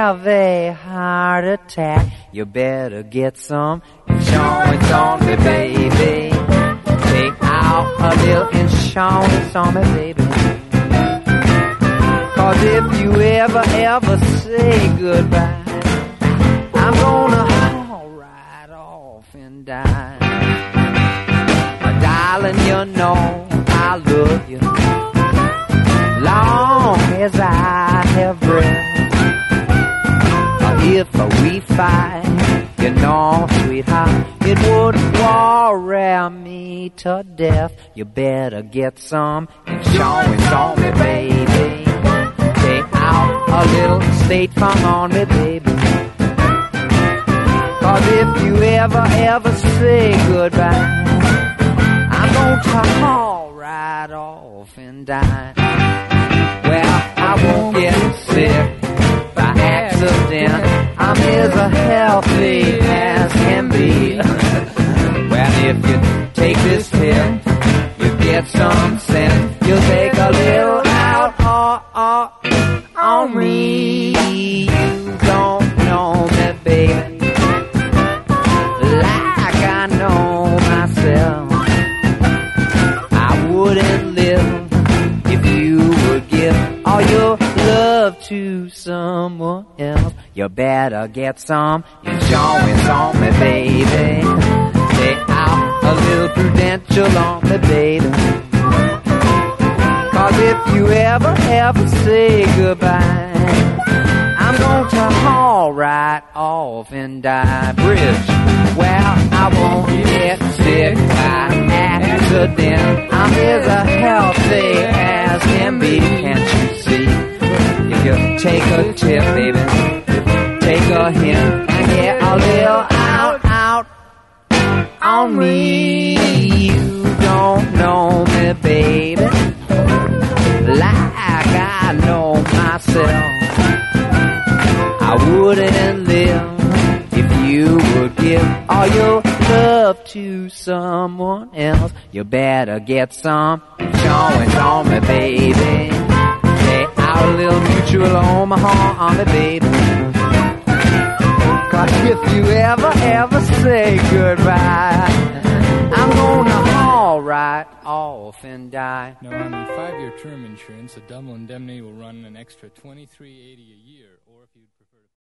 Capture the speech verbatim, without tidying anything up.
have a heart attack, you better get some insurance on me, baby. Take out a little insurance on me, baby. Cause if you ever, ever say goodbye, I'm gonna haul right off and die. My darling, you know I love you long as I have breath. If we fight, you know, sweetheart, it would worry me to death. You better get some insurance on me, baby. Take out a little State Farm on me, baby. Cause if you ever, ever say goodbye, I'm gonna haul right off and die. Well, I won't get sick by accident. I'm as healthy as can be. Well, if you take this tip, you get some sense. You'll take a little out uh, uh, on me. You don't know me, baby, like I know myself. I wouldn't live if you would give all your love to someone else. You better get some insurance on me, baby. Take out a little Prudential on me, baby. Cause if you ever, ever say goodbye, I'm going to haul right off and die. Bridge, well, I won't get sick by accident. I'm as healthy as can be, can't you see? If you take a tip, baby, take a hint and get a little out, out on me. You don't know me, baby, like I know myself. I wouldn't live if you would give all your love to someone else. You better get some insurance on me, baby. Take out a little Mutual Omaha on me, baby. Cause if you ever, ever say goodbye, I'm gonna haul right off and die. Now on the five-year term insurance, a double indemnity will run an extra twenty-three eighty a year.